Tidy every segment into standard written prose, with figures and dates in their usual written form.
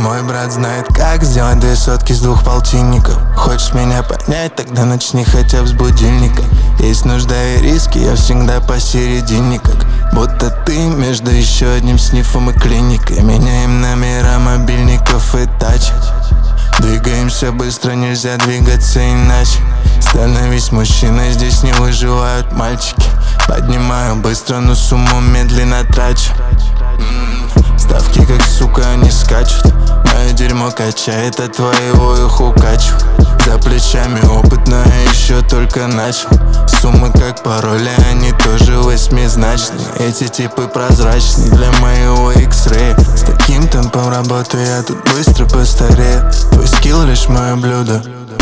мой брат знает, как сделать 2 сотки с 2 полтинников. Хочешь меня понять, тогда начни хотя бы с будильника. Есть нужда и риски, я всегда посередине, как будто ты между еще одним снифом и клиникой. Меняем номера мобильников и тачек. Двигаемся быстро, нельзя двигаться иначе. Становись мужчиной, здесь не выживают мальчики. Поднимаю быстро, но сумму медленно трачу. Ставки как сука, они скачут. Мое дерьмо качает, а твоего их укачиваю. За плечами опыт, но я еще только начал. Суммы как пароли, они тоже 8-значные. Эти типы прозрачные для моего X-Ray. С таким темпом работы я тут быстро постарею. Твой скилл лишь мое блюдо.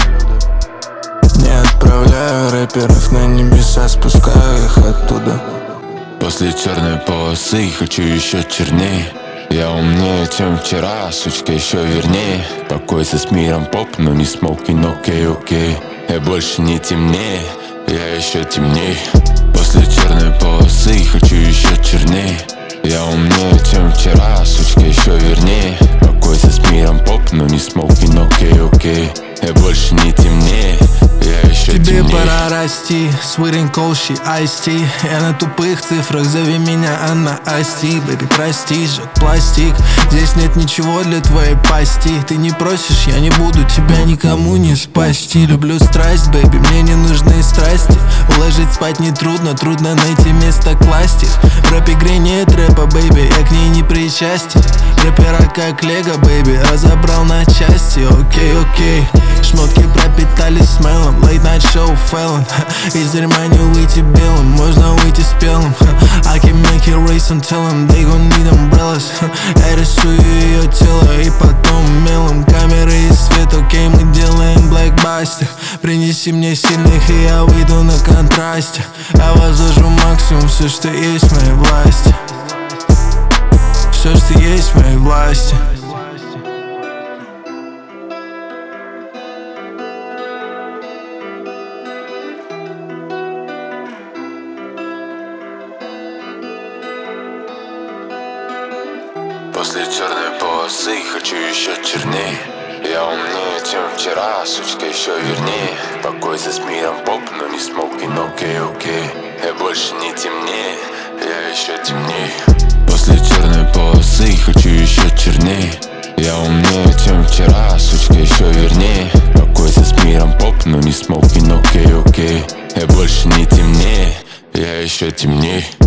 Не отправляю рэперов на небеса, спускаю их оттуда. После черной полосы хочу еще чернее. Я умнее, чем вчера, сучка еще вернее. Покойся с миром, поп, но не смокин, окей. Я больше не темнее, я еще темней. После черной полосы хочу еще чернее. Я умнее, чем вчера, сучка еще вернее. Покойся с миром, поп, но не смокин, окей. Я больше не темнее, я еще тебе темней. Пора расти, sweet and cold, she iced tea. Я на тупых цифрах, зови меня Анна Асти. Бэби, прости, сжег пластик. Здесь нет ничего для твоей пасти. Ты не просишь, я не буду тебя никому не спасти. Люблю страсть, бэби, мне не нужны страсти. Уложить спать нетрудно, трудно найти место класть их. В рэп-игре нет рэпа, бэби, я к ней не причастен. Рэпера как лего, бэби, разобрал на части. Окей. Шмотки пропитались смелом, late night show фэллон. Из дерьма не выйти белым, можно выйти спелым. I can make it race and tell them they gon' need umbrellas. Я рисую ее тело и потом мелом. Камеры и свет, окей, мы делаем блэкбастер. Принеси мне сильных и я выйду на контрасте. Я возложу максимум, все что есть в моей власти. Все что есть в моей власти. После черной полосы хочу еще чернее. Я умнее, чем вчера, сучка еще вернее. Покойся с миром, поп, но не смокин, окей. Я больше не темнее, я еще темней. После черной полосы хочу еще чернее. Я умнее, чем вчера, сучка еще вернее. Покойся с миром, поп, но не смокин, окей. Я больше не темнее, я еще темней.